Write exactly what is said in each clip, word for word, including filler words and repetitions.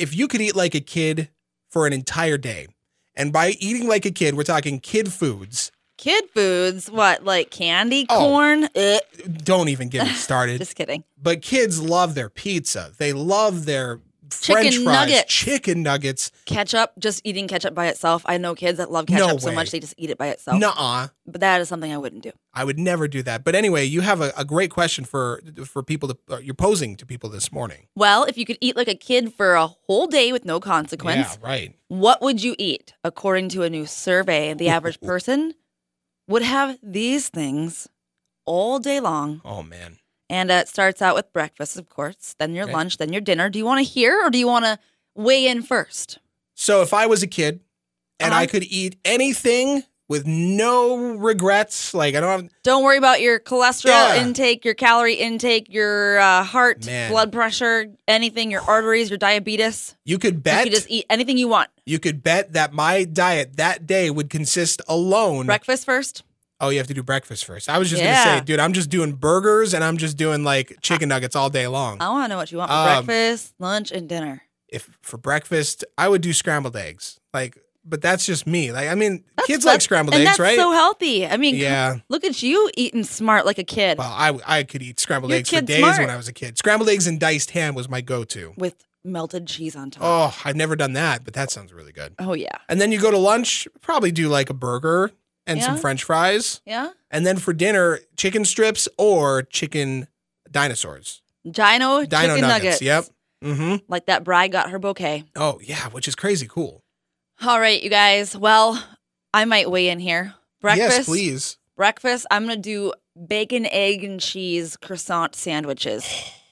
if you could eat like a kid for an entire day, and by eating like a kid, we're talking kid foods. Kid foods? What, like candy Oh, corn? Ugh. Don't even get me started. Just kidding. But kids love their pizza. They love their French Chicken fries, nuggets. chicken nuggets. Ketchup, just eating ketchup by itself. I know kids that love ketchup No so way. much they just eat it by itself. Nuh-uh. But that is something I wouldn't do. I would never do that. But anyway, you have a, a great question for for people to uh, you're posing to people this morning. Well, if you could eat like a kid for a whole day with no consequence, Yeah, right. what would you eat? According to a new survey, the average person would have these things all day long. Oh man. And uh, it starts out with breakfast, of course, then your Okay. lunch, then your dinner. Do you want to hear or do you want to weigh in first? So if I was a kid and Uh-huh. I could eat anything with no regrets, like I don't have Don't worry about your cholesterol Yeah. intake, your calorie intake, your uh, heart, Man. blood pressure, anything, your arteries, your diabetes. you could You bet could just eat anything you want. you could bet that my diet that day would consist alone. Breakfast first. Oh, you have to do breakfast first. I was just Yeah. gonna say, dude, I'm just doing burgers and I'm just doing like chicken nuggets all day long. I want to know what you want for Um, breakfast, lunch, and dinner. If for breakfast, I would do scrambled eggs. Like, but that's just me. Like, I mean, That's- kids like that's- scrambled and eggs, that's right? so healthy. I mean, Yeah. look at you eating smart like a kid Well, I I could eat scrambled Your eggs for kid's days smart. when I was a kid. Scrambled eggs and diced ham was my go-to. with melted cheese on top. Oh, I've never done that, but that sounds really good. Oh, yeah. And then you go to lunch, probably do like a burger and some Yeah. French fries. Yeah? And then for dinner, chicken strips or chicken dinosaurs. Dino, Dino chicken nuggets. nuggets. Yep. Mm-hmm. Like that bride got her bouquet. Oh, yeah, which is crazy cool. All right, you guys. Well, I might weigh in here. Breakfast. Yes, please. Breakfast, I'm going to do bacon, egg, and cheese croissant sandwiches.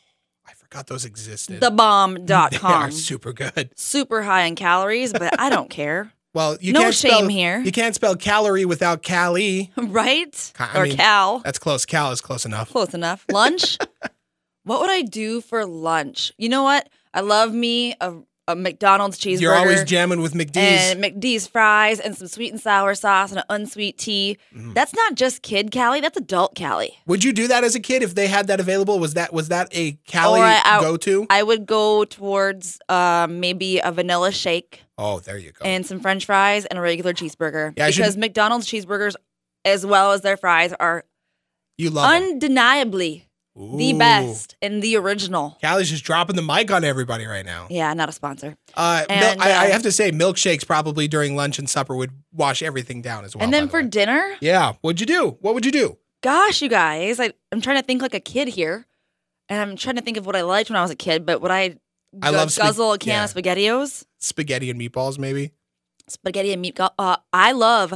I forgot those existed. the bomb dot They are com. super good. Super high in calories, but I don't care. Well, you No can't shame spell, here. You can't spell calorie without cali. Right? I or mean, cal. That's close. Cal is close enough. Close enough. Lunch? What would I do for lunch? You know what? I love me a, a McDonald's cheeseburger. You're always jamming with McD's. and McD's fries and some sweet and sour sauce and an unsweet tea. Mm. That's not just kid Cali, that's adult Cali. Would you do that as a kid if they had that available? Was that was that a Cali Or I- I- go-to? I would go towards um, maybe a vanilla shake Oh, there you go. and some french fries and a regular cheeseburger. Yeah, I because should- McDonald's cheeseburgers, as well as their fries, are you love it. undeniably the best and the original. Callie's just dropping the mic on everybody right now. Yeah, not a sponsor. Uh, mil- And, I, I uh, have to say, milkshakes probably during lunch and supper would wash everything down as well. and by then the for way. dinner, yeah, what'd you do? What would you do? gosh, you guys, I, I'm trying to think like a kid here. And I'm trying to think of what I liked when I was a kid, but would I, I gu- love spa- guzzle a can yeah. of SpaghettiOs? Spaghetti and meatballs, maybe. Spaghetti and meat. gu- Uh, I love,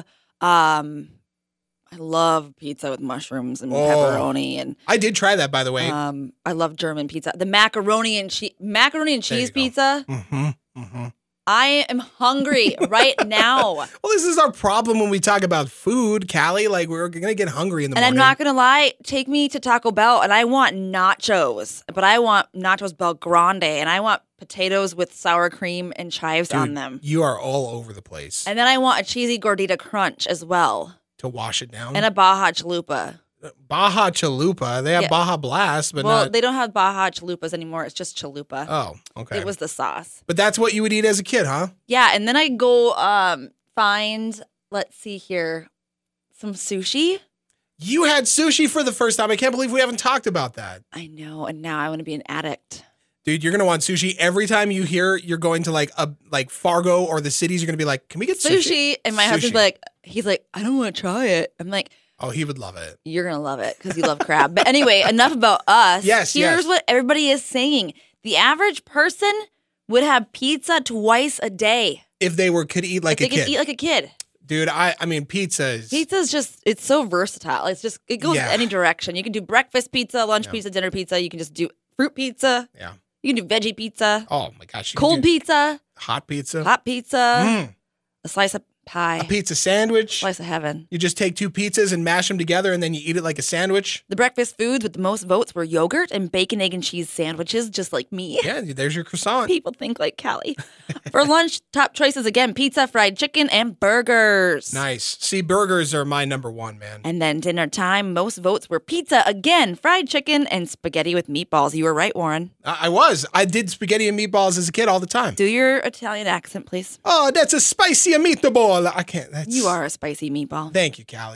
um, I love pizza with mushrooms and Oh. pepperoni, and I did try that, by the way. um, I love German pizza. The macaroni and cheese, macaroni and There you cheese go. pizza. mm-hmm. Mm-hmm. I am hungry right now, Well, this is our problem when we talk about food, Callie. Like, we're gonna get hungry in the and I'm morning. not gonna lie. Take me to Taco Bell, and I want nachos, but I want nachos Bel Grande, and I want potatoes with sour cream and chives Dude, on them, You are all over the place and then I want a cheesy gordita crunch as well, to wash it down. and a Baja Chalupa. Baja Chalupa. They have Yeah. Baja Blast, but well, not. they don't have Baja Chalupas anymore. It's just Chalupa. Oh, okay. It was the sauce. But that's what you would eat as a kid, huh? Yeah, and then I go um find, let's see here, some sushi. You had sushi for the first time. I can't believe we haven't talked about that. I know, and now I want to be an addict. Dude, you're gonna want sushi every time you hear you're going to like a like Fargo or the cities. You're gonna be like, "Can we get sushi?" Sushi, and my Sushi. husband's like, he's like, I don't want to try it. I'm like, Oh, he would love it. you're gonna love it because you love crab. But anyway, enough about us. Yes, Here's yes. what everybody is saying: the average person would have pizza twice a day. If they were could eat like if a they kid, could eat like a kid. dude. I I mean, pizza is Pizza's just, it's so versatile. It's just, it goes Yeah. any direction. You can do breakfast pizza, lunch Yeah. pizza, dinner pizza. You can just do fruit pizza. Yeah. You can do veggie pizza, Oh my gosh. you could cold do pizza, hot pizza. hot pizza, Mm. a slice of Pie. A pizza sandwich. Slice of heaven. You just take two pizzas and mash them together and then you eat it like a sandwich. The breakfast foods with the most votes were yogurt and bacon, egg, and cheese sandwiches, just like me. Yeah, there's your croissant. People think like Callie. For lunch, top choices again, pizza, fried chicken, and burgers. Nice. See, burgers are my number one, man. And then dinner time, most votes were pizza again, fried chicken, and spaghetti with meatballs. You were right, Warren. I, I was. I did spaghetti and meatballs as a kid all the time. Do your Italian accent, please. Oh, that's a spicy meatball. I can't. That's... You are a spicy meatball. Thank you, Callie.